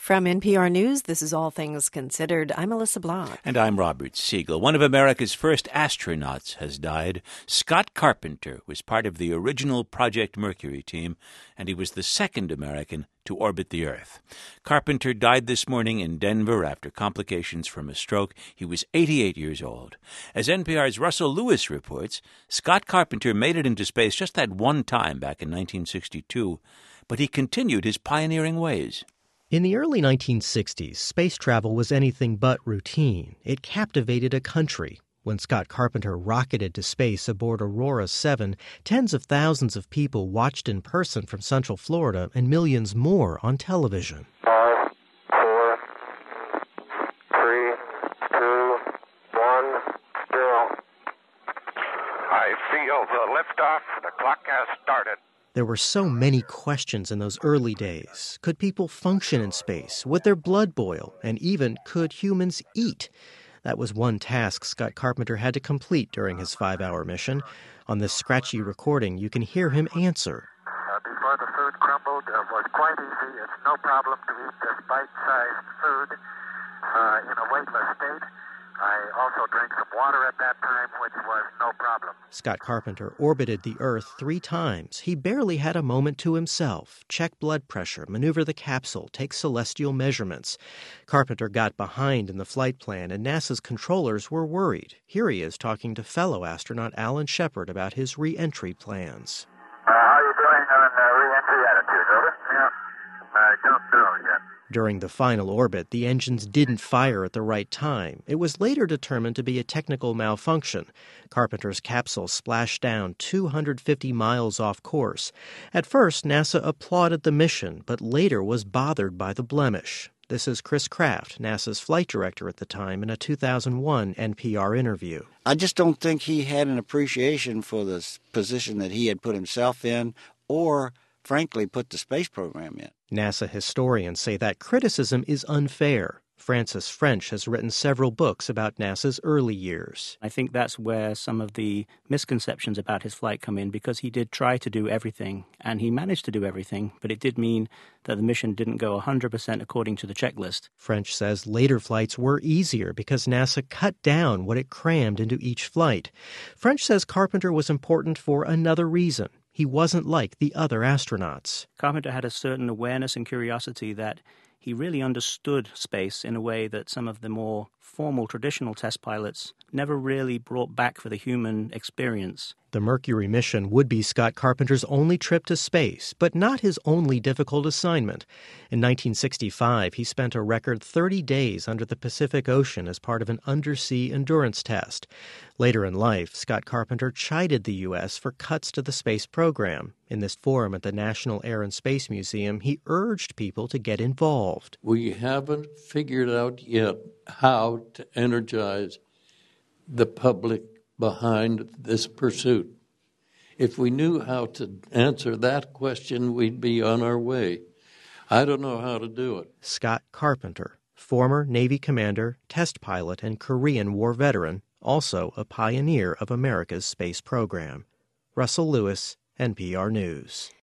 From NPR News, this is All Things Considered. I'm Melissa Blanc. And I'm Robert Siegel. One of America's first astronauts has died. Scott Carpenter was part of the original Project Mercury team, and he was the second American to orbit the Earth. Carpenter died this morning in Denver after complications from a stroke. He was 88 years old. As NPR's Russell Lewis reports, Scott Carpenter made it into space just that one time back in 1962, but he continued his pioneering ways. In the early 1960s, space travel was anything but routine. It captivated a country. When Scott Carpenter rocketed to space aboard Aurora 7, tens of thousands of people watched in person from Central Florida and millions more on television. 5, 4, 3, 2, 1, 0. I feel the liftoff. The clock has started. There were so many questions in those early days. Could people function in space? Would their blood boil? And even, could humans eat? That was one task Scott Carpenter had to complete during his 5-hour mission. On this scratchy recording, you can hear him answer. Before the food crumbled, it was quite easy. It's no problem to eat this bite-sized food in a weightless state. I also drank some water at that time, which was no problem. Scott Carpenter orbited the Earth 3 times. He barely had a moment to himself. Check blood pressure, maneuver the capsule, take celestial measurements. Carpenter got behind in the flight plan, and NASA's controllers were worried. Here he is talking to fellow astronaut Alan Shepard about his re-entry plans. How are you doing on re-entry attitude, over? Yeah, I don't know yet. During the final orbit, the engines didn't fire at the right time. It was later determined to be a technical malfunction. Carpenter's capsule splashed down 250 miles off course. At first, NASA applauded the mission, but later was bothered by the blemish. This is Chris Kraft, NASA's flight director at the time, in a 2001 NPR interview. I just don't think he had an appreciation for the position that he had put himself in, or frankly, put the space program in. NASA historians say that criticism is unfair. Francis French has written several books about NASA's early years. I think that's where some of the misconceptions about his flight come in, because he did try to do everything, and he managed to do everything, but it did mean that the mission didn't go 100% according to the checklist. French says later flights were easier because NASA cut down what it crammed into each flight. French says Carpenter was important for another reason. He wasn't like the other astronauts. Carpenter had a certain awareness and curiosity that he really understood space in a way that some of the more formal traditional test pilots never really brought back for the human experience. The Mercury mission would be Scott Carpenter's only trip to space, but not his only difficult assignment. In 1965, he spent a record 30 days under the Pacific Ocean as part of an undersea endurance test. Later in life, Scott Carpenter chided the U.S. for cuts to the space program. In this forum at the National Air and Space Museum, he urged people to get involved. We haven't figured out yet how to energize the public behind this pursuit. If we knew how to answer that question, we'd be on our way. I don't know how to do it. Scott Carpenter, former Navy commander, test pilot, and Korean War veteran, also a pioneer of America's space program. Russell Lewis, NPR News.